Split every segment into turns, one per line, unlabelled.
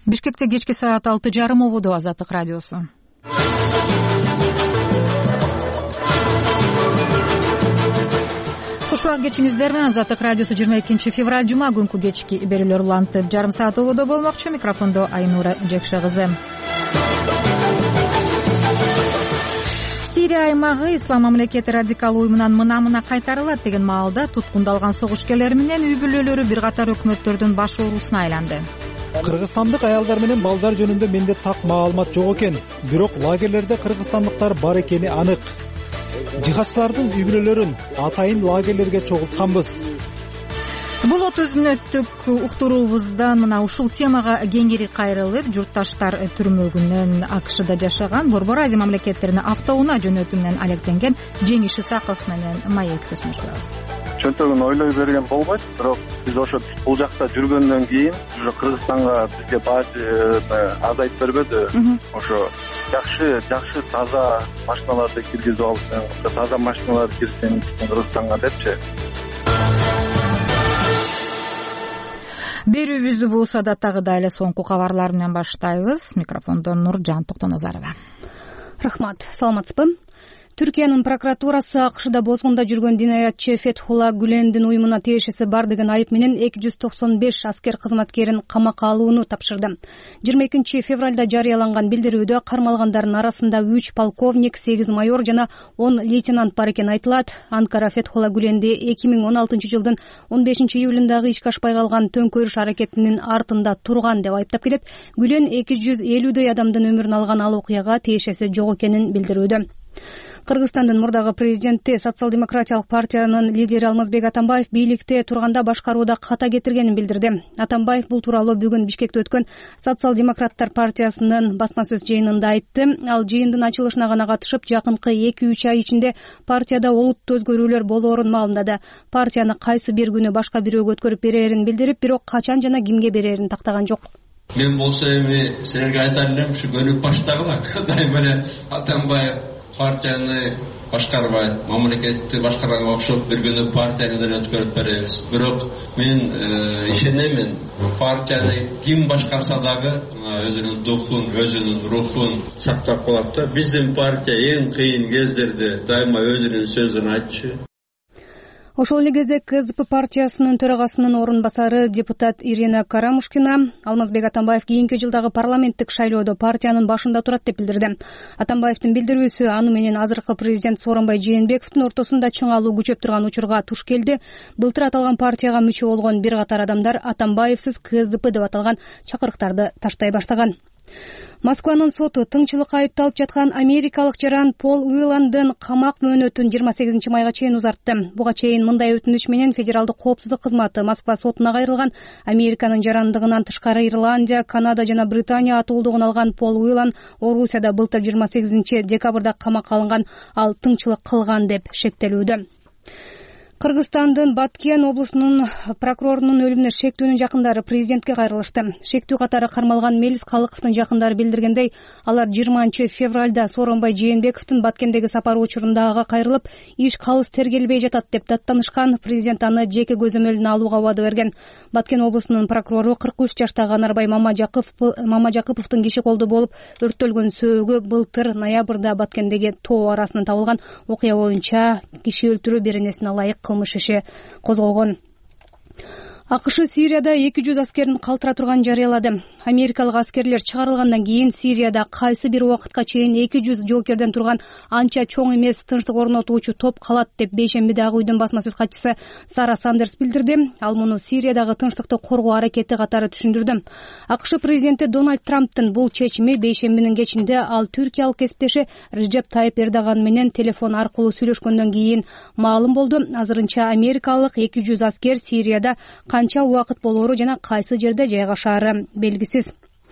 Бишкекте кечки саат 6:30 ободо Азаттык радиосу. Куш убак кечиңиздерби? Азаттык радиосу 22 февраль жума күнкү кечки берүүлөр улантып жарым саат ободо болмокчу. Микрофондо Айнура Жекше кызы. Сирия аймагы Ислам мамлекети радикал уюмунан мына кайтарылат деген маалда туткундалган согушкерлер менен үй бүлөлөрү бир катар өкмөттөрдүн баш оорусуна айланды.
Кыргызстандык аялдар менен балдар жөнүндө менде так маалымат жок экен, бирок лагерлерде кыргызстандыктар бар экени анык. Жихадчылардын үй бүлөлөрүн атайын лагерлерге чогултканбыз.
Бул 30 мүнөттүк уктуруубуздан мына ушул темага кеңири кайрылып, журтташтар түрмөгүнөн АКШда жашаган Борбор Азия мамлекеттерине автоунаа жөнөтүү менен алектенген Жеңиш Исаков менен маек түзмөштүрөбүз.
Чөнтөгүн ойлой берген болбойт, бирок биз ошо бул жакта жүргөндөн кийин уже Кыргызстанга бизге бажы азайтып бербеди. Ошо жакшы таза машиналарды киргизип алып, таза машиналар кирсен Кыргызстанга депчи.
Берүүбүздү бул садаттагы эле соңку кабарлар менен баштайбыз. Микрофондон Нуржан Токтоназарова.
Рахмат, саламатсызбы? Түркиянын прокуратурасы АКШда бозгунда жүргөн динаятчы Фетхулла Гүлендин уюмуна тиешеси бар деген айып менен 295 аскер кызматкерин камакка алууну тапшырды. 22 февралда жарыяланган билдирүүдө кармалгандардын арасында 3 полковник, 8 майор жана 10 лейтенант бар экени айтылат. Анкара Фетхулла Гүленди 2016 жылдын 15 июлундагы ишке ашпай калган төңкөрүш аракетинин артында турган деп айыптап келет. Гүлен 250дөй адамдын өмүрүн алган ал окуяга тиешеси жок экенин билдирүүдө. Кыргызстандын мурдагы президенти Социал-демократиялык партиянын лидери Алмазбек Атамбаев бийликте турганда башкарууда ката кетиргенин билдирди. Атамбаев бул тууралуу бүгүн Бишкекте өткөн Социал-демократтар партиясынын басма сөз жыйынында айтты. Ал жыйындын ачылышына гана катышып, жакынкы 2-3 ай ичинде партияда олуттуу өзгөрүүлөр болоорун маалымдады. Партияны кайсы бир күнү башка бирөөгө өткөрүп берерин билдирип, бирок качан жана кимге берерин тактаган жок.
Мен болсо эми силерге айтайын элем, ушу көнүп баштагыла. Дайыма эле Атамбаев партияны башкарбайт, мамлекетти башкарганга окшоп бир күнү партияны деле өткөрүп беребиз. Бирок мен ишенемин, партияны ким башкарса дагы өзүнүн духун, өзүнүн рухун сактап калат да. Биздин партия эң кыйын кездерде дайыма өзүнүн сөзүн айтчу.
Ошол эле кезде КСДП партиясынын төрагасынын орун басары депутат Ирина Карамушкина Алмазбек Атамбаев кийинки жылдагы парламенттик шайлоодо партиянын башында турат деп билдирди. Атамбаевдин билдирүүсү аны менен азыркы президент Сооронбай Жээнбековдун ортосунда чыңалуу күчөп турган учурга туш келди. Былтыр аталган партияга мүчө болгон бир катар адамдар Атамбаевсиз КСДП деп аталган чакырыктарды таштай баштаган. Москванын соту тыңчылыкка айыпталып жаткан америкалык жаран Пол Уиландын камак мөөнөтүн 28 майга чейин узартты. Буга чейин мындай өтүнүч менен Федералдык коопсуздук кызматы Москва сотуна кайрылган. Американын жарандыгынан тышкары Ирландия, Канада жана Британия атуулдугун алган Пол Уилан Орусияда былтыр 28 декабрда камакка алынган. Ал тыңчылык кылган деп шектелүүдө. Кыргызстандын Баткен облусунун прокурорунун өлүмүнө шектүүнүн жакындары президентке кайрылышты. Шектүү катары кармалган Мелис Калыковдун жакындары билдиргендей, алар 20 февралда Сооронбай Жээнбековдун Баткендеги сапары учурунда ага кайрылып, иш калыс тергелбей жатат деп даттанышкан. Президент аны жеке көзөмөлүнө алууга убада берген. Баткен облусунун прокурору 43 жаштагы Анарбай Мамажакыповдун киши колду болуп өрттөлгөн сөөгү былтыр ноябрда Баткендеги тоо арасынан табылган окуя боюнча киши өлтүрүү беренесине ылайык кылмыш иши козголгон. АКШ Сирияда 200 аскерин калтыра турган жарыялады. Америкалык аскерлер чыгарылгандан кийин Сирияда кайсы бир убакытка чейин 200 жоокерден турган анча чоң эмес тынчтык орнотуучу топ калат деп бейшембидагы үйдүн басма сөз катчысы Сара Сандерс билдирди. Ал муну Сириядагы тынчтыкты коргоо аракети катары түшүндүрдү. АКШ президенти Дональд Трамптын бул чечими бейшембинин кечинде ал түркиялык кесиптеши Реджеп Тайып Эрдоган менен телефон аркылуу сүйлөшкөндөн кийин маалым болду. Азырынча америкалык 200 аскер Сирияда канча убакыт болоору жана кайсы жерде жайгашаары белгисиз.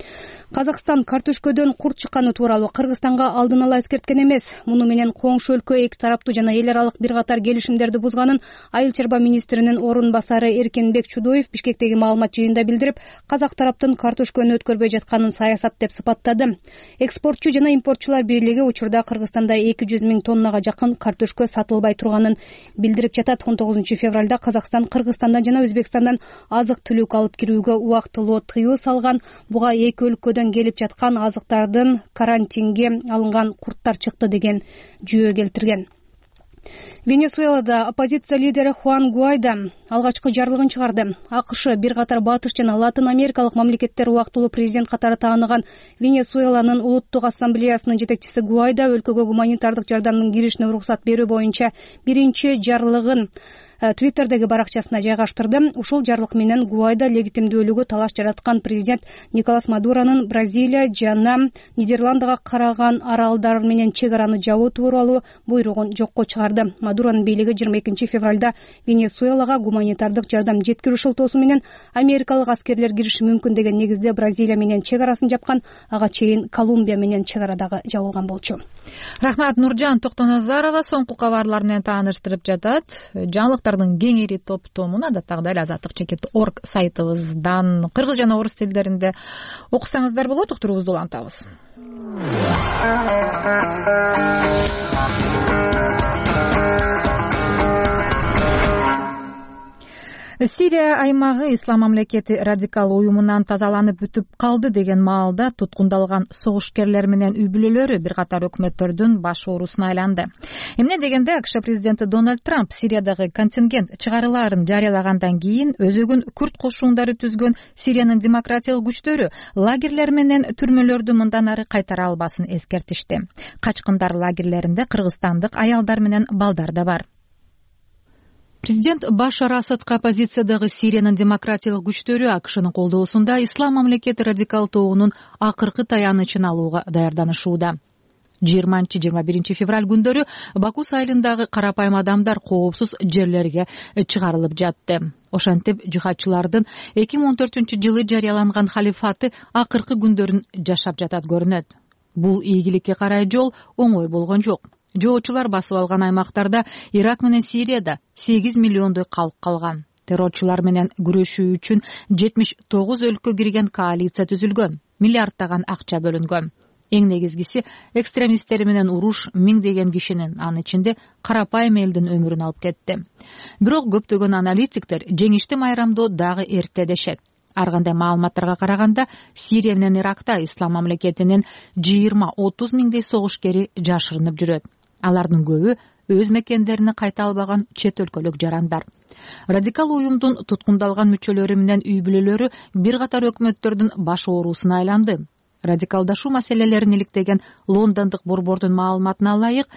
Казакстан картөшкөдөн курт чыкканы тууралуу Кыргызстанга алдын ала эскерткен эмес. Муну менен коңшу өлкө эки тараптуу жана эл аралык бир катар келишимдерди бузганын Айыл чарба министринин орун басары Эркинбек Чудоев Бишкектеги маалымат жыйынында билдирип, казак тараптын картөшкөнү өткөрбөй жатканын саясат деп сыпаттады. Экспортчу жана импортчулар бирлиги учурда Кыргызстанда 200 000 тоннага жакын картөшкө сатылбай турганын билдирип жатат. 19 февралда Казакстан Кыргызстандан жана Өзбекстандан азык түлүк алып кирүүгө убактылуу тыюу салган. Буга эки өлкөдөн келип жаткан азыктардын карантинге алынган курттар чыкты деген жүйө келтирген. Венесуэлада оппозиция лидери Хуан Гуайдо алгачкы жарлыгын чыгарды. АКШ бир катар батыш жана Латын Америкалык мамлекеттер убактылуу президент катары тааныган Венесуэланын улуттук ассамблеясынын жетекчиси Гуайдо өлкөгө гуманитардык жардамдын киришине уруксат берүү боюнча биринчи жарлыгын Твиттердеги баракчасына жайгаштырды. Ушул жарлык менен Гуайдо легитимдүүлүгү талаш жараткан президент Николас Мадуронун Бразилия жана Нидерландыга караган аралдар менен чек араны жабуу тууралуу буйругун жокко чыгарды. Мадуронун бийлиги 22 февралда Венесуэлага гуманитардык жардам жеткирүү шылтоосу менен америкалык аскерлер кириши мүмкүн деген негизде Бразилия менен чек арасын жапкан. Ага чейин Колумбия менен чек арадагы жабылган болчу.
Рахмат, Нуржан Токтоназарова соңку кабарлар менен тааныштырып жатат. Жаңылыктардын кеңири топтомун адаттагыдай azatlyk.org сайтыбыздан кыргыз жана орус тилдеринде окусаңыздар болот. Уктуруубузду улантабыз. Сирия аймагы ислам мамлекети радикал уюмунан тазаланып бүтүп калды деген маалда туткундалган согушкерлер менен үй бүлөлөрү бир катар өкмөттөрдүн баш оорусуна айланды. Эмне дегенде АКШ президенти Дональд Трамп Сириядагы контингент чыгарылаарын жарыялагандан кийин өзөгүн күрд кошуундары түзгөн Сириянын демократиялык күчтөрү лагерлер менен түрмөлөрдү мындан ары кайтара албасын эскертишти. Качкындар лагерлеринде кыргызстандык аялдар менен балдар да бар. Президент Башар Асадка оппозициядагы Сириянын демократиялык күчтөрү АКШнын колдоосунда ислам мамлекети радикал тобунун акыркы таянычын алууга даярданышууда. 20-21 февраль күндөрү Баку сайылындагы карапайым адамдар коопсуз жерлерге чыгарылып жатты. Ошентип жихадчылардын 2014-жылы жарыяланган халифаты акыркы күндөрүн жашап жатат көрүнөт. Бул ийгиликке карай жол оңой болгон жок. Жоочулар басып алган аймактарда Ирак менен Сирияда 8 миллиондой калк калган. Террорчулар менен күрөшүү үчүн 79 өлкө кирген коалиция түзүлгөн. Миллиардтаган акча бөлүнгөн. Эң негизгиси экстремисттер менен уруш миңдеген кишинин, анын ичинде карапайым элдин өмүрүн алып кетти. Бирок көптөгөн аналитиктер жеңишти майрамдоо дагы эрте дешет. Ар кандай маалыматтарга караганда Сирия менен Иракта ислам мамлекетинин 20-30 миңдей согушкери жашырынып жүрөт. Алардын көбү өз мекендерине кайта албаган чет өлкөлүк жарандар. Радикал уюмдун туткундалган мүчөлөрү менен үй бүлөлөрү бир катар өкмөттөрдүн баш оорусуна айланды. Радикалдашуу маселелерин иликтеген лондондук борбордун маалыматына ылайык,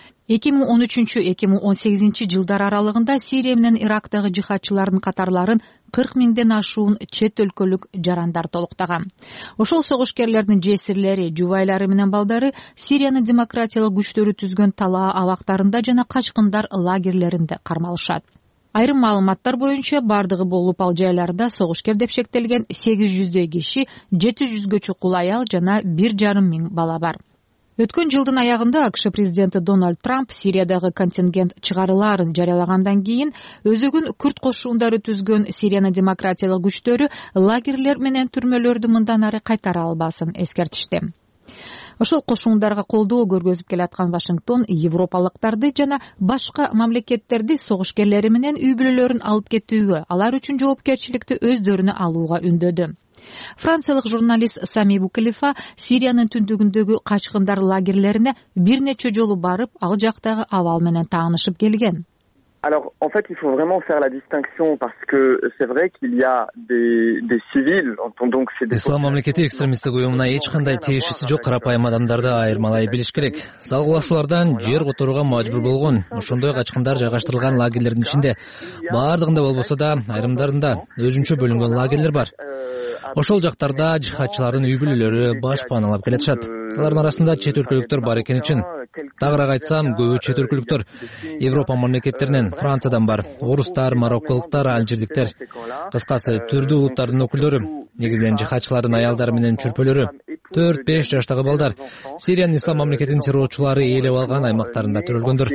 2013-2018 жылдар аралыгында Сирия менен Ирактагы жихадчылардын катарларын 40 миңден ашуун чет өлкөлүк жарандар толуктаган. Ошол согушкерлердин жесирлери, жубайлары менен балдары Сириянын демократиялык күчтөрү түзгөн талаа абактарында жана качкындар лагерлеринде кармалышат. Айрым маалыматтар боюнча бардыгы болуп ал жайларда согушкер деп шектелген 800 киши, 700 чукул аял жана 1,5 миң бала бар. Өткөн жылдын аягында АКШ президенти Дональд Трамп Сириядагы контингент чыгарылаарын жарыялагандан кийин өзөгүн күрд кошуундары түзгөн Сириянын демократиялык күчтөрү лагерлер менен түрмөлөрдү мындан ары кайтара албасын эскертишти. Ошол кошуундарга колдоо көргөзүп келаткан Вашингтон европалыктарды жана башка мамлекеттерди согушкерлери менен үй бүлөлөрүн алып кетүүгө, алар үчүн жоопкерчиликти өздөрүнө алууга үндөдү. Франциялык журналист Сами Букалифа Сириянын түндүгүндөгү качкындар лагерлерине бир нече жолу барып, ал жактагы абал менен таанышып келген.
Alors, en fait, il faut vraiment faire la distinction parce que c'est vrai qu'il y a des civils, donc c'est des...
Ислам мамлекети экстремисттик уюмуна эч кандай тиешеси жок карапайым адамдарды айырмалай билиш керек. Салгылашуулардан жер которууга мажбур болгон, ошондой качкындар жайгаштырылган лагерлердин ичинде баардыгында болбосо да айрымдарында өзүнчө бөлүнгөн лагерлер бар. Ошол жактарда жихадчылардын үй бүлөлөрү баш паналап келатышат. Алардын арасында чет өлкөлүктөр бар экени үчүн. Тагыраак айтсам, көбү чет өлкөлүктөр Европа мамлекеттеринен, Франциядан бар. Орустар, марокколуктар, алжирдиктер. Кыскасы, түрдүү улуттардын өкүлдөрү, негизинен жихадчылардын аялдары менен чүрпөлөрү. 4-5 жаштагы балдар Сириянын ислам мамлекетинин террорчулары ээлеп алган аймактарында төрөлгөндөр.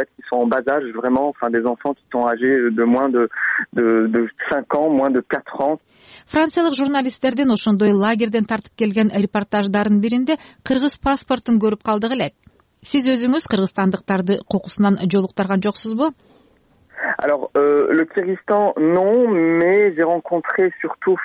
Франциялык журналисттердин ошондой лагерден тартып келген репортаждардын биринде кыргыз паспортун көрүп калдык элек. Сиз өзүңүз кыргызстандыктарды кокусунан жолуктарган жоксузбу?
Alors, le Kyrgyzstan, non, mais j'ai rencontré surtout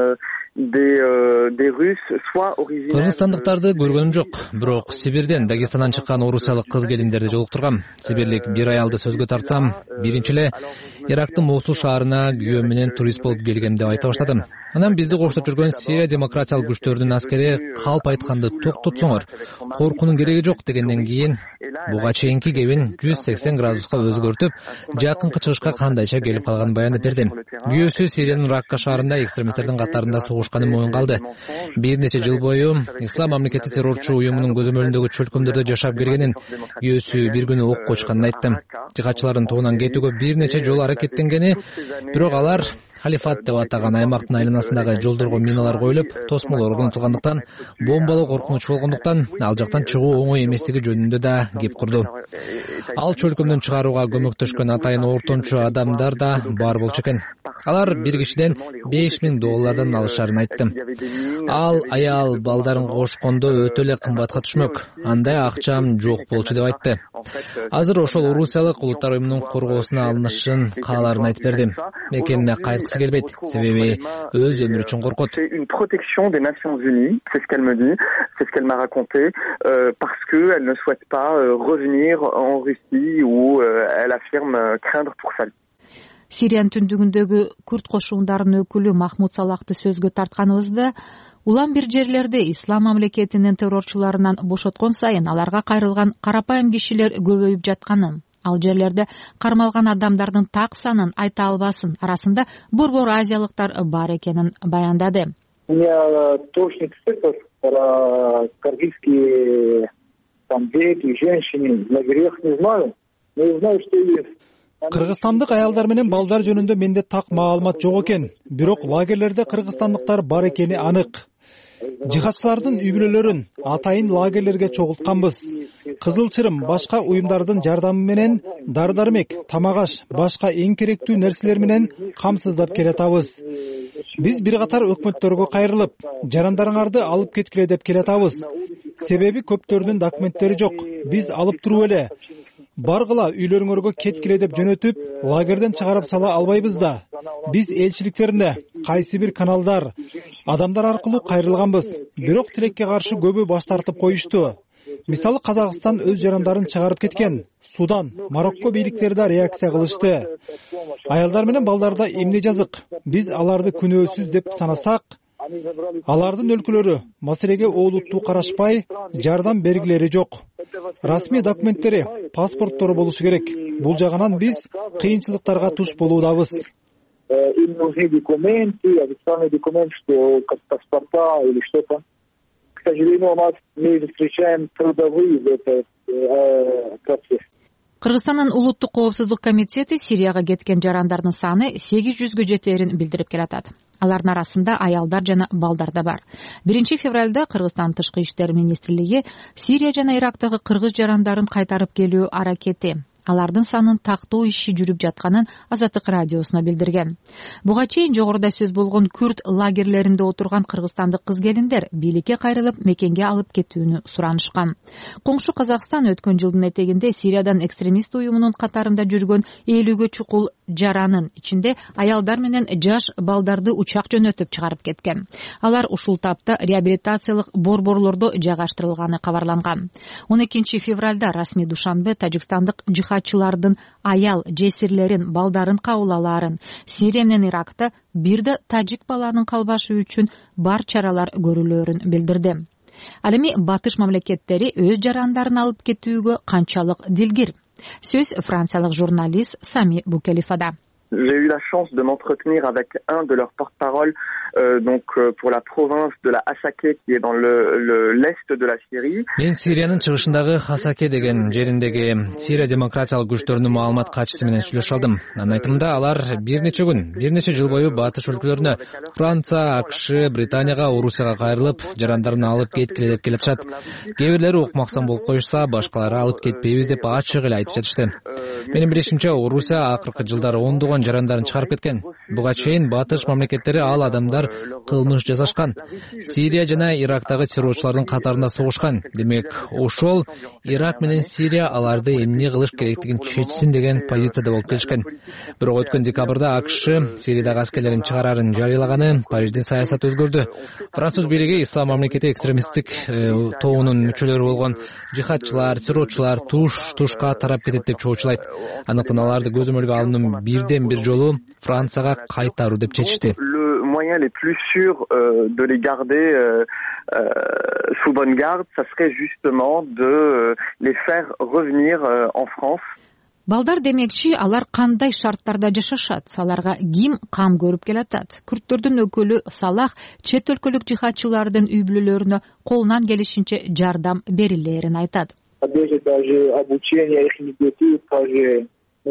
des Russes, soit originaires...
Кыргызстандыктарды көргөнүм жок, бирок Сибирден, Дагестандан чыккан орусиялык кыз келиндерди жолуктургам. Сибирлик бир аялды сөзгө тартсам, биринчи эле Ирактын Мосул шаарына күйөөм менен турист болуп келгем деп айта баштадым. Анан бизди коштоп жүргөн Сирия демократиялык күчтөрүнүн аскери калп айтканды токтотсоңор, коркуунун кереги жок дегенден кийин буга чейинки кебин 180 градуска өзгөртүп, жакынкы чыгышка кандайча келип калганын баяндап берди. Күйөөсү Сириянын Ракка шаарында экстремисттердин катарында согушканын моюнга алды. Бир нече жыл бою Ислам мамлекети террорчу уюмунун көзөмөлүндөгү чөлкөмдөрдө жашап келгенин, күйөөсү бир күнү окко учканын айтты. Жыгатчылардын тобунан кетүүгө бир нече жолу аракеттенгени, бирок алар халифат деп атаган аймактын айланасындагы жолдорго миналар коюлуп, тосмолор орнотулгандыктан, бомбалоо коркунучу болгондуктан ал жактан чыгуу оңой эместиги жөнүндө да кеп курду. Ал чөлкөмдөн чыгарууга көмөктөшкөн атайын ортончу адамдар да бар болчу экен. Алар бир кишиден $5000 алышарын айтты. Ал аял балдарын кошкондо өтө эле кымбатка түшмөк. Андай акчам жок болчу деп айтты. Азыр ошол Орусиялык улуттар уюмунун коргоосуна алынышын кааларын айтып берди. Мекенине кайткысы келбейт, себеби өз өмүрү үчүн коркот.
C'est une protection des Nations Unies, c'est ce qu'elle me dit, c'est ce qu'elle m'a raconté, parce que elle ne souhaite pas revenir en Russie où elle affirme craindre pour sa vie.
Сириянын түндүгүндөгү күрд кошундарынын өкүлү Махмуд Салахты сөзгө тартканыбызда, улам бир жерлерде ислам мамлекетинин террорчуларынан бошоткон сайын аларга кайрылган карапайым кишилер көбөйүп жатканын, ал жерлерде кармалган адамдардын так санын айта албасын, арасында борбор азиялыктар бар экенин баяндады.
У меня точных цифр про кыргызские дети, женщины, лагерях не знаю, но я знаю, что есть.
Кыргызстандык аялдар менен балдар жөнүндө менде так маалымат жок экен, бирок лагерлерде кыргызстандыктар бар экени анык. Жыгатчылардын үй бүлөлөрүн атайын лагерлерге чогултканбыз. Кызыл Чырым башка уюмдардын жардамы менен дары-дармек, тамак-аш, башка эң керектүү нерселер менен камсыздап келатабыз. Биз бир катар өкмөттөргө кайрылып, жарандарыңарды алып кеткиле деп келатабыз. Себеби көптөрүнүн документтери жок. Биз алып туруп эле баргыла үйлөрүңөргө кеткиле деп жөнөтүп, лагерден чыгарып сала албайбыз да. Биз элчиликтерине, кайсы бир каналдар, адамдар аркылуу кайрылганбыз. Бирок тилекке каршы көбү баш тартып коюшту. Мисалы Казакстан өз жарандарын чыгарып кеткен. Судан, Марокко бийликтери да реакция кылышты. Аялдар менен балдарда эмне жазык? Биз аларды күнөөсүз деп санасак, алардын өлкөлөрү маселеге оолуттуу карашпай, жардам бергилери жок. Расмий документтери, паспорттору болушу керек. Бул жагынан биз кыйынчылыктарга туш болуудабыз.
Им нужны документы, официальный документ, что как паспорта или что-то. К сожалению, у нас мы встречаем трудовые в этот процесс.
Кыргызстандын улуттук коопсуздук комитети Сирияга кеткен жарандардын саны 800гө жетерин билдирип келатат. Алардын арасында аялдар жана балдар да бар. 1 февралда Кыргызстан Тышкы иштер министрлиги Сирия жана Ирактагы кыргыз жарандарын кайтарып келүү аракети, алардын санын тактоо иши жүрүп жатканын Азаттык радиосуна билдирген. Буга чейин жогоруда сөз болгон күрд лагерлеринде отурган кыргызстандык кыз-келиндер бийликке кайрылып мекенге алып кетүүнү суранышкан. Коңшу Казакстан өткөн жылдын этегинде Сириядан экстремист уюмунун катарында жүргөн 50гө чукул жаранын ичинде аялдар менен жаш балдарды учак жөнөтүп чыгарып кеткен. Алар ушул тапта реабилитациялык борборлордо жайгаштырылганы кабарланган. 12 февралда расмий Душанбе тажикстандык жихадчылардын аял жесирлерин, балдарын кабылаларын, Сирия менен Иракта бир да тажик баланын калбашы үчүн бар чаралар көрүлөөрүн билдирди. Ал эми батыш мамлекеттери өз жарандарын алып кетүүгө канчалык дилгир? Сөз франциялык журналист Сами Букелифада.
J'ai eu la chance de m'entretenir avec un de leurs porte-parole pour la province de la Hasake qui est dans l'est de la Syrie.
Мен Сириянын чыгышындагы Хасаке деген жериндеги Сирия демократиялык күчтөрүнүн маалымат катчысы менен сүйлөшүп алдым. Анын айтымында алар бир нече жыл бою батыш өлкөлөрүнө Франция, АКШ, Британияга, Орусияга кайрылып, жарандарын алып кеткиле деп келатышат. Кээ бирлери укмаксан болуп коюшса, башкалары алып кетпейбиз деп ачык эле айтып жатышты. Менин билишимче, Орусия акыркы жылдары ондогон жарандарын чыгарып кеткен. Буга чейин батыш мамлекеттери ал адамдар кылмыш жасашкан. Сирия жана Ирактагы террорчулардын катарында согушкан. Демек, ошол Ирак менен Сирия аларды эмне кылыш керектигин чечсин деген позицияда болуп келишкен. Бирок өткөн декабрда АКШ Сириядагы аскерлерин чыгарарын жарыялаганы Париждин саясаты өзгөрдү. Француз бийлиги Ислам мамлекети экстремисттик тобунун мүчөлөрү болгон жихадчылар, террорчулар туш-тушка тарап кетет деп чоочулайт. Андыктан аларды көзөмөлгө алуунун бирден бир жолу Францияга кайтаруу деп чечишти.
Le moyen les plus sûrs de les garder sous bonne garde, ça serait justement de les faire revenir en France.
Балдар демекчи, алар кандай шарттарда жашашат? Аларга ким кам көрүп келатат? Күрттөрдүн өкүлү Салах чет өлкөлүк жихадчылардын үй бүлөлөрүнө колунан келишинче жардам берилерин айтат.
Обучение их детей тоже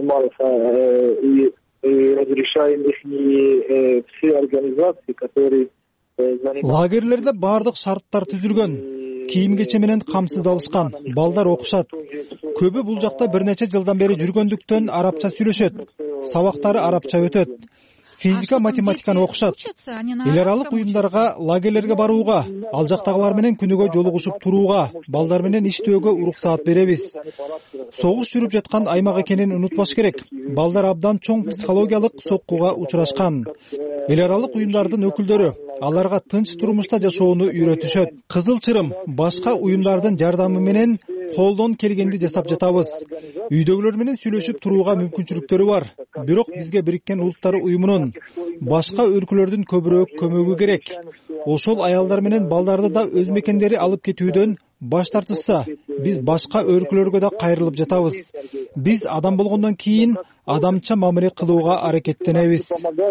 разрешаем их все организации, которые
лагерлерде бардык шарттар түзүлгөн. Кийим кече менен камсыздалышкан. Балдар окушат. Көбү бул жакта бир нече жылдан бери жүргөндүктөн арабча сүйлөшөт. Сабактары арабча өтөт. Физика, математиканы окушат. Эл аралык уюмдарга, лагерлерге барууга, ал жактагылар менен күнүгө жолугушуп турууга, балдар менен иштөөгө уруксаат беребиз. Согуш жүрүп жаткан аймак экенин унутпаш керек. Балдар абдан чоң психологиялык соккуга учурашкан. Эл аралык уюмдардын өкүлдөрү аларга тынч турмушта жашоону үйрөтүшөт. Кызыл Чырым башка уюмдардын жардамы менен колдон келгенди жасап жатабыз. Үйдөгүлөр менен сүйлөшүп турууга мүмкүнчүлүктөрү бар. Бирок бизге Бириккен Улуттар уюмунун башка өлкөлөрдүн көбүрөөк көмөгү керек. Ошол аялдар менен балдарды да өз мекендери алып кетүүдөн баш тартышса, биз башка өлкөлөргө да кайрылып жатабыз. Биз адам болгондон кийин адамча мамиле кылууга аракеттенебиз.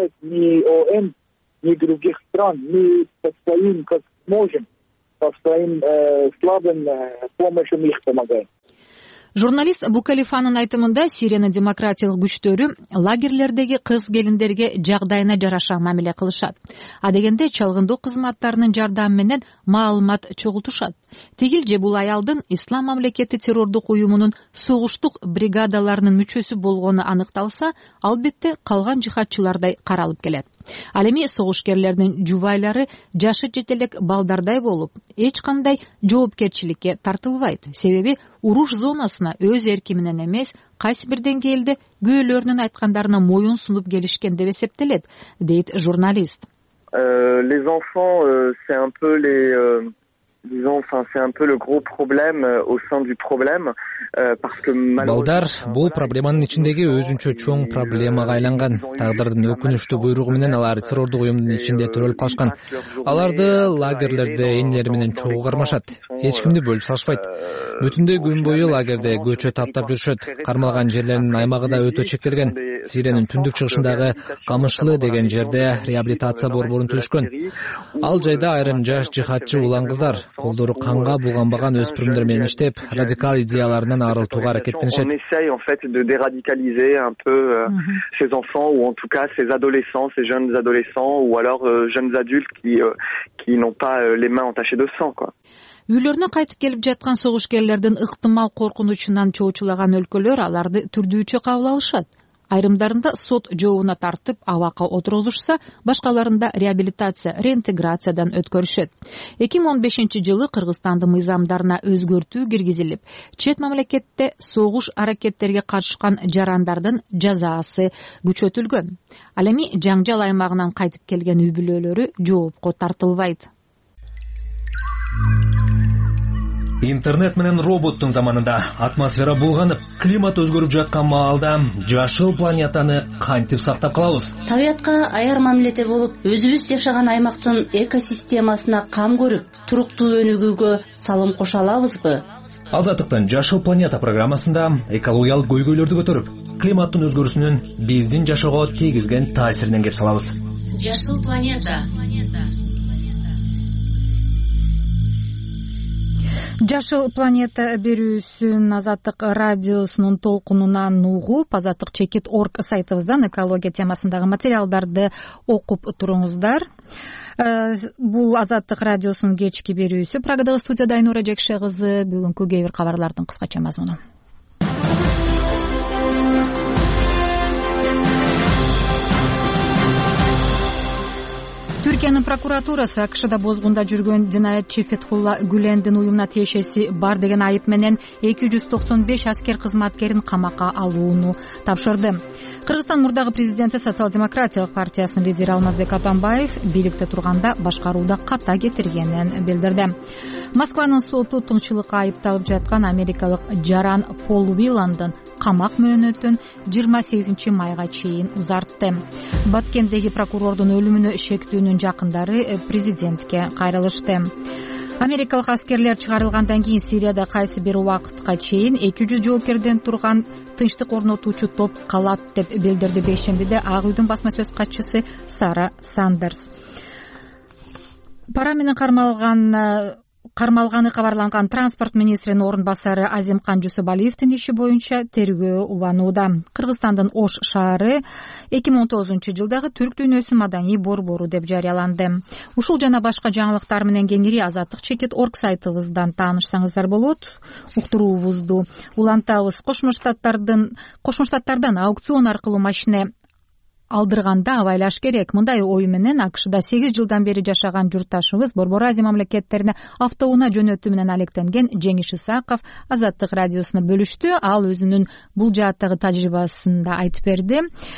Ни других стран, мы постоим как можем, по своим слабым помощью их помогаем.
Журналист Букалифанын айтымында Сириянын демократиялык күчтөрү лагерлердеги кыз келиндерге жагдайына жараша мамиле кылышат. А дегенде чалгындоо кызматтарынын жардамы менен маалымат чогултушат. Тигил же бул аялдын Ислам мамлекети террордук уюмунун согуштук бригадаларынын мүчөсү болгону аныкталса, албетте калган жихадчылардай каралып келет. Ал эми согушкерлердин жубайлары жашы жете элек балдардай болуп, эч кандай жоопкерчиликке тартылбайт. Себеби уруш зонасына өз эрки менен эмес, кайсы бир деңгээлде күйөөлөрүнүн айткандарына моюн сунуп келишкен деп эсептелет, дейт журналист.
Les enfants, c'est un peu c'est un peu le gros problème au sein du problème parce que
балдар бул проблеманын ичиндеги өзүнчө чоң проблемага айланган. Тагдырдын өкүнүчтүү буйругу менен алар террордук уюмдун ичинде төрөлүп калышкан. Аларды лагерлерде энелери менен чогуу кармашат. Эч кимди бөлүп салышпайт. Бүтүндөй күн бою лагерде көчө таптап жүрүшөт. Кармалган жерлеринин аймагы да өтө чектелген. Сириянын түндүк чыгышындагы Камышлы деген жерде реабилитация борборун түзүшкөн. Ал жайда айрым жаш жихадчы улан кыздар колдору канга булганбаган өспүрүмдөр менен иштеп, радикал идеяларынан арылтууга аракеттенишет.
On essaye en fait de déradicaliser un peu ces enfants ou en tout cas ces adolescents, ces jeunes adolescents ou alors jeunes adultes qui n'ont pas les mains entachées de sang quoi.
Үйлөрүнө кайтып келип жаткан согушкерлердин ыктымал коркунучунан чоочулаган өлкөлөр аларды түрдүүчө кабыл алышат. Айрымдарында сот жообуна тартып абакка отургузушса, башкаларында реабилитация, реинтеграциядан өткөрүшөт. 2015-жылы Кыргызстандын мыйзамдарына өзгөртүү киргизилип, чет мамлекетте согуш аракеттерге катышкан жарандардын жазасы күчөтүлгөн. Ал эми жаңжал аймагынан кайтып келген үй бүлөлөрү жоопко тартылбайт.
Интернет менен роботтун заманында атмосфера булганып, климат өзгөрүп жаткан маалда жашыл планетаны кантип сактап калабыз?
Табиятка аяр мамиледе болуп, өзүбүз жашаган аймактын экосистемасына кам көрүп, туруктуу өнүгүүгө салым кошо алабызбы?
Азаттыктын Жашыл планета программасында экологиялык көйгөйлөрдү көтөрүп, климаттын өзгөрүүсүнүн биздин жашоого тийгизген таасиринен кеп салабыз.
Жашыл планета.
Жашыл планета берүүсүн Азаттык радиосунун толкунунан угуп, azattik.org сайтыбыздан экология темасындагы материалдарды окуп туруңуздар. Бул Азаттык радиосунун кечки берүүсү. Прагадагы студияда Айнура Жекше кызы. Бүгүнкү кээ бир кабарлардын кыскача мазмуну. Түркиянын прокуратурасы АКШда бозгунда жүргөн жинаятчы Фетхулла Гүлендин уюмуна тиешеси бар деген айып менен 295 аскер кызматкерин камакка алууну тапшырды. Кыргызстан мурдагы президенти Социал-демократиялык партиясынын лидери Алмазбек Атамбаев бийликте турганда башкарууда ката кетиргенин билдирди. Москванын соту тынччылыкка айыпталып жаткан америкалык Жаран Пол Уиландын камак мөөнөтүн 28 майга чейин узартты. Баткендеги прокурордун өлүмүнө шектүүнүн жакындары президентке кайрылышты. Америкалык аскерлер чыгарылгандан кийин Сирияда кайсы бир убакытка чейин 200 жоокерден турган тынчтык орнотуучу топ калат деп билдирди бейшембиде Ак үйдүн басма сөз катчысы Сара Сандерс. Пара менен кармалганы кабарланган транспорт министринин орун басары Азимкан Жусупалиевдин иши боюнча тергөө уланууда. Кыргызстандын Ош шаары 2019 жылдагы түрк дүйнөсү маданий борбору деп жарыяланды. Ушул жана башка жаңылыктар менен кеңири azattik.org сайтыбыздан таанышсаңыздар болот. Уктуруубузду улантабыз. Кошмо Штаттардан аукцион аркылуу машина алдырганда абайлаш керек. Мындай ой менен АКШда 8 жылдан бери жашаган журтташыбыз Борбор Азия мамлекеттерине автоунаа жөнөтүү менен алектенген Жеңиш Исаков Азаттык радиосуна бөлүштү. Ал өзүнүн бул жааттагы тажрыйбасын да айтып берди.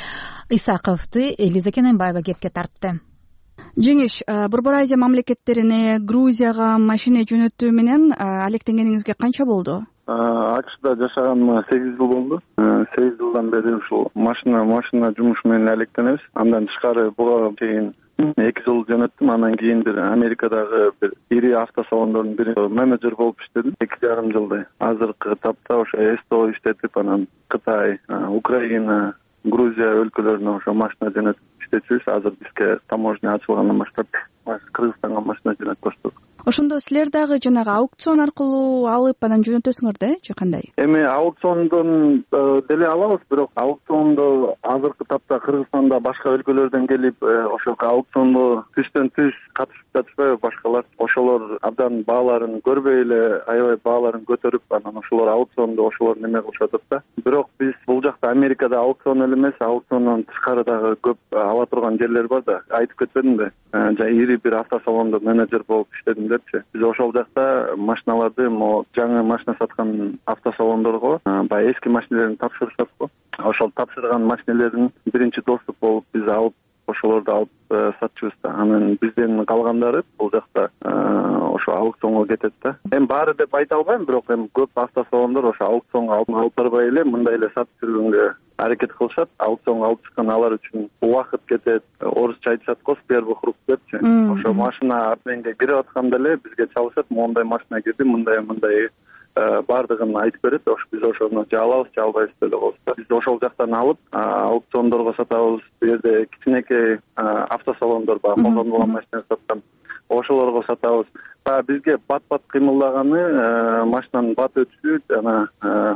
Исаковду Элиза Кененбаева кепке тартты.
Жеңиш, Борбор Азия мамлекеттерине Грузияга машина жөнөтүү менен алектенгениңизге канча болду?
АКШда жашаганыма 8 жыл болду. 8 жылдан бери ушул машина жумуш менен алектенебиз. Андан тышкары буга чейин 2 жыл жөнөттүм. Андан кийин бир Америкадагы бир ири автосалондордун биринчи менеджер болуп иштедим 2,5 жылдай. Азыркы тапта ошо СТО иштетип, анан Кытай, Украина, Грузия өлкөлөрүнө ошо машина жөнөтүп иштечүбүз. Азыр бизге таможня ачылгандан баштап Кыргызстанга машина жөнөтүп баштадык.
Ошондо силер дагы жанагы аукцион аркылуу алып анан жөнөтөсүңөр да, же кандай?
Эми аукциондон деле алабыз, бирок аукциондо азыркы тапта Кыргызстанда башка өлкөлөрдөн келип, ошол аукциондо түстөн-түз катышып жатышпайбы башкалар. Ошолор абдан бааларын көрбөй эле, аябай бааларын көтөрүп, анан ошолор аукциондо ошолор неме кылышып атат да. Бирок биз бул жакта Америкада аукцион эле эмес, аукциондон тышкары дагы көп ала турган жерлер бар да. Айтып кетпедимби? Ири бир автосалондо менеджер болуп иштедим депчи. Биз ошол жакта машиналарды, жаңы машина саткан автосалондорго баягы эски машинелерин тапшырышат го. Ошол тапшырган машинелердин биринчи доступ болуп биз алып, ошолорду алып сатчубуз да. Анан бизден калгандары бул жакта ошо аукционго кетет да. Эми баары деп айта албайм, бирок эми көп автосалондор ошо аукционго алып барбай эле мындай эле сатып жүргөнгө аракет кылышат. Аукционго алып чыккан алар үчүн убакыт кетет. Орусча айтышат го, первых рук депчи. Ошо машина абденге кирип атканда эле бизге чалышат, моундай машина кирди, мындай баардыгын айтып берет. Ошо биз ошону же алабыз, же албайбыз деле болобуз да. Биз ошол жактан алып аукциондорго сатабыз. Бу жерде кичинекей автосалондор бар, колдонулган машина саткан. Ошолорго сатабыз. Бизге бат-бат кыймылдаганы машинанын бат өтүшү жана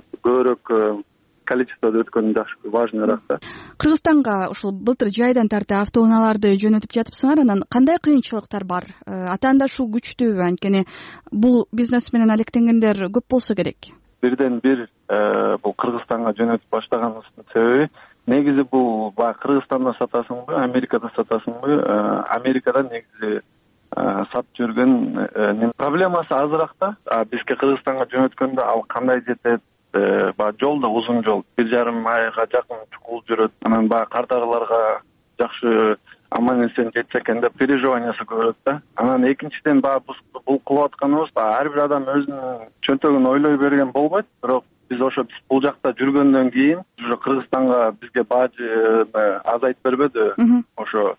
көбүрөөк количествода өткөнү жакшы, важныйраак да.
Кыргызстанга ушул былтыр жайдан тарта автоунааларды жөнөтүп жатыпсыңар, анан кандай кыйынчылыктар бар? Атаандашу күчтүүбү? Анткени бул бизнес менен алектенгендер көп болсо керек.
Бирден бир бул Кыргызстанга жөнөтүп баштаганыбыздын себеби негизи бул Кыргызстанда сатасыңбы, Америкада сатасыңбы? Америкада негизи сатып жүргөн проблемасы азыраак да. Бизге Кыргызстанга жөнөткөндө ал кандай жетет? Жол да узун жол, 1,5 айга жакын чукул жүрөт. Анан кардагыларга жакшы аман-эсен жетсе экен деп переживаниясы көбөрөт да. Анан экинчиден бул кылып атканыбыз ар бир адам өзүнүн чөнтөгүн ойлой берген болбойт. Бирок биз ошо бул жакта жүргөндөн кийин уже Кыргызстанга бизге бажы азайтып бербеди. Ошо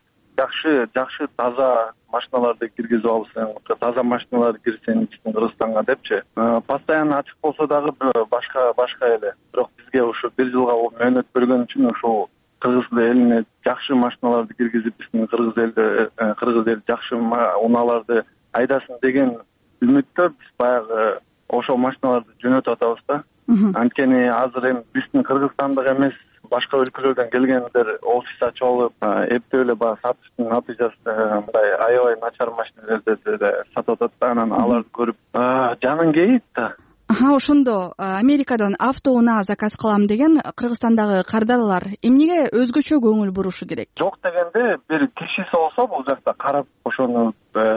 жакшы таза машиналарды киргизип алсаң, таза машиналар кирсен Кыргызстанга депчи. Постоянно ачык болсо дагы башка эле. Бирок биз бизге ушу 1 жылга мөөнөт бергөн үчүн ушул кыргыз элине жакшы машиналарды киргизип, биздин кыргыз эл жакшы унааларды айдасын деген үмүттө биз баягы ошол машиналарды жөнөтүп атабыз да. Анткени азыр эми биздин кыргызстандык эмес башка өлкөлөрдөн келгендер офис ачып алып, эптеп эле баягы сатыштын натыйжасында мындай аябай начар машиналерди сатып атат да. Анан аларды көрүп жаның кейийт да.
Ошондо Америкадан автоунаа заказ кылам деген Кыргызстандагы кардарлар эмнеге өзгөчө көңүл бурушу керек?
Жок дегенде бир кишиси болсо бул жакта карап ошону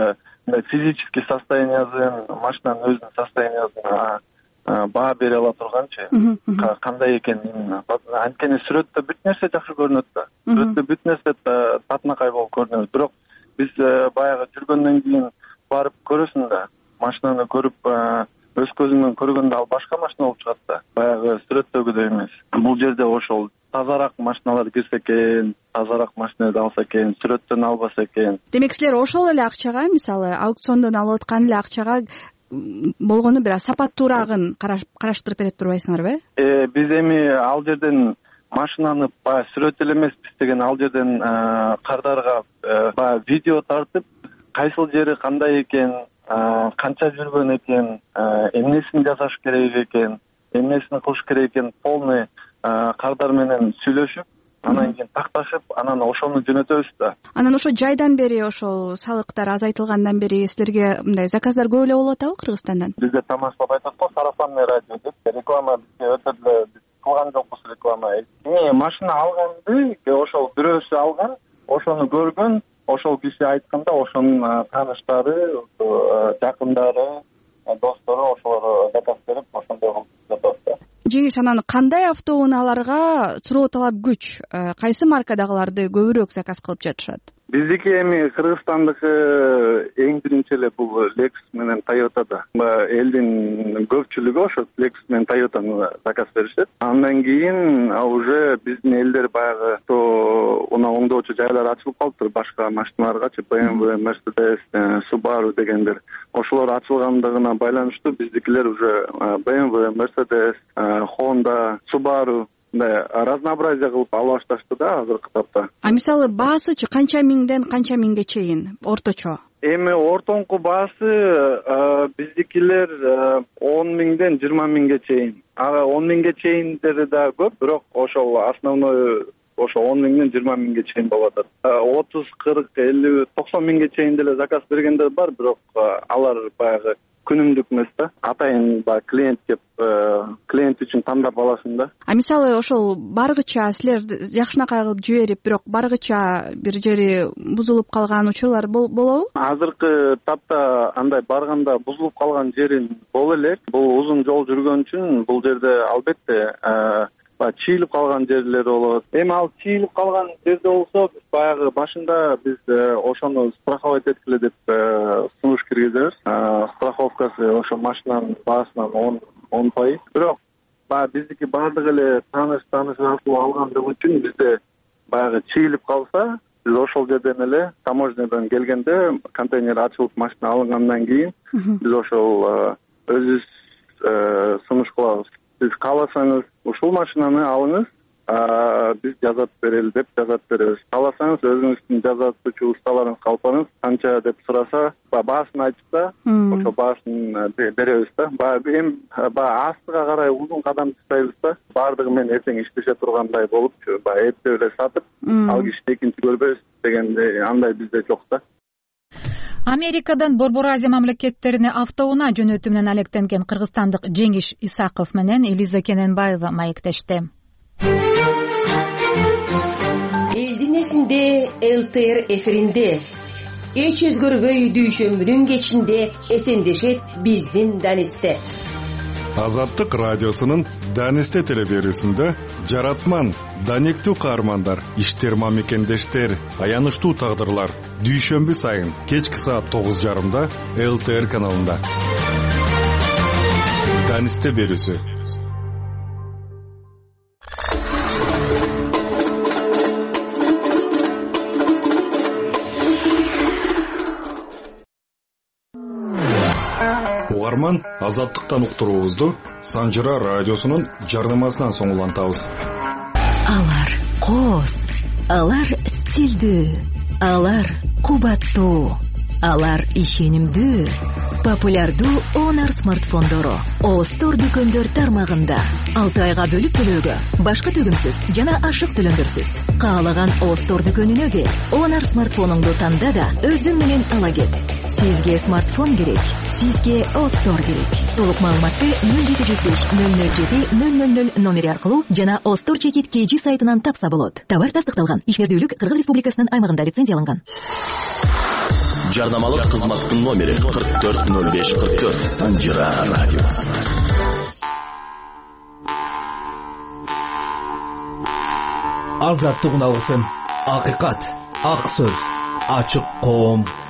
физический состояниясын, машинанын өзүнүн состояниясына баа бере ала турганчы, кандай экенин. Анткени сүрөттө бүт нерсе жакшы көрүнөт да. Сүрөттө бүт нерсе татынакай болуп көрүнөт. Бирок биз баягы жүргөндөн кийин барып көрөсүң да, машинаны көрүп өз көзүң менен көргөндө ал башка машина болуп чыгат да. Баягы сүрөттөгүдөй эмес. Бул жерде ошол тазараак машиналар кирсе экен, тазараак машинаны алса экен, сүрөттөн албаса экен.
Демек силер ошол эле акчага, мисалы аукциондон алып аткан эле акчага болгону бир сапаттуураагын караштырып берет турбайсыңарбы?
Биз эми ал жерден машинаны баягы сүрөт эле эмес, биз деген ал жерден кардарга баягы видео тартып, кайсыл жери кандай экен, канча жүргөн экен, эмнесин жасаш керек экен, эмнесин кылыш керек экен, полный кардар менен сүйлөшүп, анан кийин такташып, анан ошону жөнөтөбүз да.
Анан ошо жайдан бери, ошол салыктар азайтылгандан бери силерге мындай заказдар көп эле болуп атабы Кыргызстандан?
Бизде тамашалап айтат го, сарафанный радио деп, реклама бизге өтө эле кылган жокпуз реклама. Машина алганды ошол бирөөсү алган, ошону көргөн, ошол киши айтканда ошонун тааныштары, жакындары, достору ошолор заказ берип, ошондой кылып жатат да.
Жеңиш, анан кандай автоунааларга суроо талап күч? Кайсы маркадагыларды көбүрөөк заказ кылып жатышат?
Биздики эми Кыргызстандыкы эң биринчи эле бул Lexus менен Toyota да. Элдин көпчүлүгү ошо Lexus менен Toyotаны заказ беришет. Андан кийин уже биздин элдер баягы оңдоочу жайлар ачылып калыптыр башка машиналаргачы, BMW, Mercedes, Subaru дегендер. Ошолор ачылгандыгына байланыштуу биздикилер уже BMW, Mercedes, Honda, Subaru разнообразие кылып ала башташты да азыркы тапта.
Мисалы баасычы канча миңден канча миңге чейин орточо?
Эми ортоңку баасы биздикилер 10 миңден 20 миңге чейин. 10 миңге чейиндери да көп, бирок ошол основной ошо 10 миңден 20 миңге чейин болуп атат. 30, 40, 50, 90 миңге чейин деле заказ бергендер бар, бирок алар баягы күнүмдүк эмес да. Атайын баягы клиент кеп клиент үчүн тандап аласың да.
Мисалы ошол баргыча силер жакшынакай кылып жиберип, бирок баргыча бир жери бузулуп калган учурлар болобу?
Азыркы тапта андай барганда бузулуп калган жерин боло элек. Бул узун жол жүргөн үчүн бул жерде албетте чийилип калган жерлер болот. Эми ал чийилип калган жерде болсо, баягы башында биз ошону страховать эткиле деп сунуш киргизебиз. Страховкасы ошо машинанын баасынан 10%. Бирок биздики баардык эле тааныш аркылуу алгандыгы үчүн бизде баягы чийилип калса, биз ошол жерден эле таможнядан келгенде контейнер ачылып машина алынгандан кийин биз ошол өзүбүз сунуш кылабыз. Сиз кааласаңыз ушул машинаны алыңыз, биз жазат берели деп жазат беребиз. Кааласаңыз өзүңүздүн жазатчу усталарыңызга алып барыңыз, канча деп сураса, баасын айтса, ошо баасын беребиз да. Эми астыга карай узун кадам жасайбыз да. Баардыгы менен эртең иштеше тургандай болуп, эптеп эле сатып, ал кишини экинчи көрбөйбүз дегенде андай бизде жок да.
Америкадан Борбор Азия мамлекеттерине автоунаа жөнөтүү менен алектенген кыргызстандык Жеңиш Исаков менен Элиза Кененбаева маектешти.
Элдин эсинде ЛТР эфиринде эч өзгөрбөй дүйшөмбүнүн кечинде эсендешет биздин Данисте.
Азаттык радиосунун Данисте телеберүүсүндө жаратман, даниктүү каармандар, иштерма мекендештер, аянычтуу тагдырлар дүйшөмбү сайын кечки саат 9:30 ЛТР каналында. Данисте берүүсү. угарман, Азаттыктан уктуруубузду Санжыра радиосунун жардамасынан соң улантабыз.
Алар коз, алар стилдүү, алар кубаттуу, алар ишенимдүү, популярдуу Honor смартфондору All Store дүкөндөр тармагында 6 айга бөлүп төлөөгө, башка төгүмсүз жана ашык төлөмдөрсүз. Каалаган All Store дүкөнүнө кел, Honor смартфонуңду танда да өзүң менен ала кет. Сизге смартфон керек, сизге All Store керек. Толук маалыматты 0705-007-000 номери аркылуу жана All Store Чекит KG сайтынан тапса болот. Товар тастыкталган. Ишмердүүлүк Кыргыз Республикасынын аймагында лицензияланган.
Жарнамалык кызматтын номери 440544 Санжыра радиосы.
Азаттык уналгысы, акыйкат, ак сөз, ачык коом.